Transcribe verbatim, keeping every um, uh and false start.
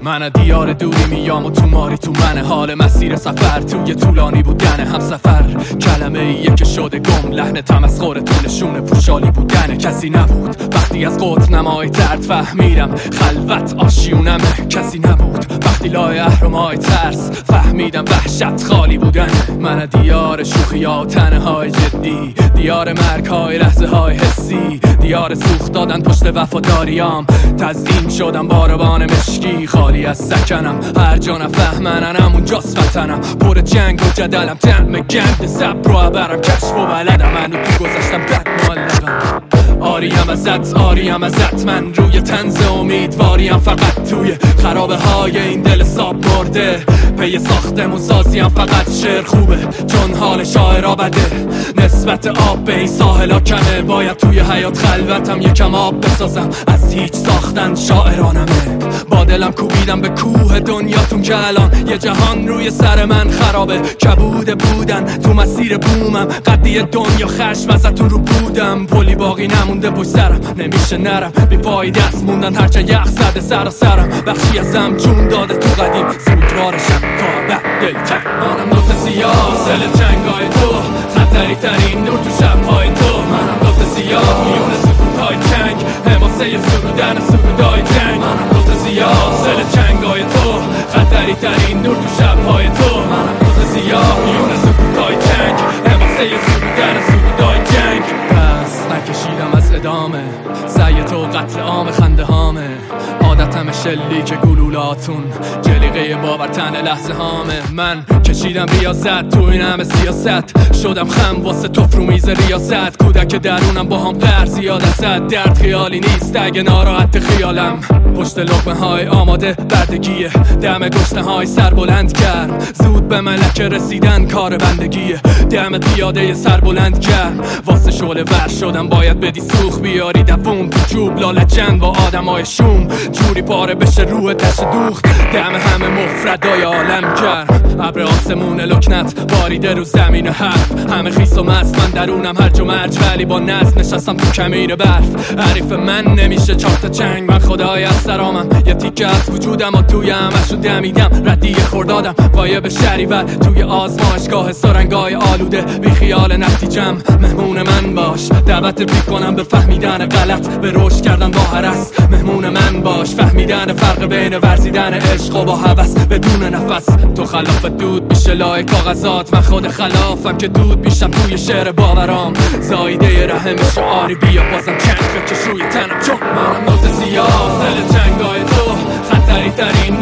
من دیار دوری میام و تو ماری تو من. حال مسیر سفر توی طولانی بودن هم سفر. کلمه ایه که شده گم، لحن تمسخر تو نشون پوشالی بودن کسی نبود. وقتی از قطب نمای ترد فهمیدم خلوت آشیونمه کسی نبود. وقتی لای اهرمای ترس فهمیدم وحشت خالی بودن. من دیار شوخی ها و تنه های جدی، دیار مرگ های لحظه های حسی، دیار سوخت دادن پشت وفاداریام. تزیین شدم باربان مشکی خالی از سکنم، هر جا نفهمنم اونجاست وطنم. پر جنگ و جدلم، طعم گند صبر و عبرم، کشف و بلدم، منو تو گذاشتم بد معلقم. آریم ازت آریم ازت، من روی طنز امیدواریم فقط توی خرابه های این دل ساب مرده. پی ساختمون سازیم فقط شعر خوبه چون حال شاعرها بده. نسبت آب به این ساحلا کمه، باید توی حیات خلوتم یکم آب بسازم. از هیچ ساختن شاعرانمه، با دلم کوبیدم به کوه دنیاتون که الان یه جهان روی سر من خرابه. کبوده بودن تو مسیر بومم، قدی دنیا خشم ازتون رو بودم. پلی باقی نمونده پشت سرم، نمیشه نرم بی پای دست موندن هرچه یخ زده سر سرم. بخشی ازم جون داده تو قدیم، زودوارشم تا بعد دلتر. منم نوت سیاه سل چنگای تو، خطری ترین نور تو شبهای تو. منم نوت سیاه میون سکوتهای چنگ، حماسه سرودن سرودای جنگ. منم نوت سیاه سل چنگای تو، خطری ترین نور تو شبهای تو. منم نوت سیاه میون سکوتهای چنگ، حماسه سرودن سرودای جنگ. پس نکشیدم از ادامه، سعی تو قتل عام خنده هامه. عادتم شلیک گلولاتون، جلیقه باورتن لحظه هامه. من کشیدم ریاست تو این همه سیاست، شدم خم واسه توف رو میز ریاست. کودک درونم با هم قهر زیاد ازد، درد خیالی نیست اگه ناراحت خیالم. پشت لقمه های آماده بردگیه، دم گشنه های سر بلند کرد. زود به ملکه رسیدن کار بندگیه، دم پیاده سر بلند کرد. واسه شعله ور شدم باید بدی سوخ بیاری دووم تو جوب لالچن با آدم های شوم. جوری پاره بشه روح دشت دوخت، دم همه مفردای عالم کرد. ابر آسمون لکنت باریده رو زمین حرف، همه خیس و مست من درونم هرج و مرج. ولی با نزد نشستم تو کمین برف، حریف من نمیشه چهار تا چنگ. من خدای از سرامم، یه تیکه از وجودم و توی همشو دمیدم. ردی خوردادم قایب شریور توی آزمایشگاه سرنگای آلوده. بی خیال نتیجم مهمون من باش، دعوت بی کنم به فهمیدن غلط، به رشد کردن با هرس. مهمون من باش، فهمیدن فرق بین ورزیدن عشق و با هوس بدون نفس. تو خلاف دود میشه لای کاغذات، من خود خلافم که دود میشم توی شعر باورام. زایده رحم شعاری بیا بازم چنگ بکش روی تنم، چون منم نوت سیاه سل چنگای تو، خطری ترین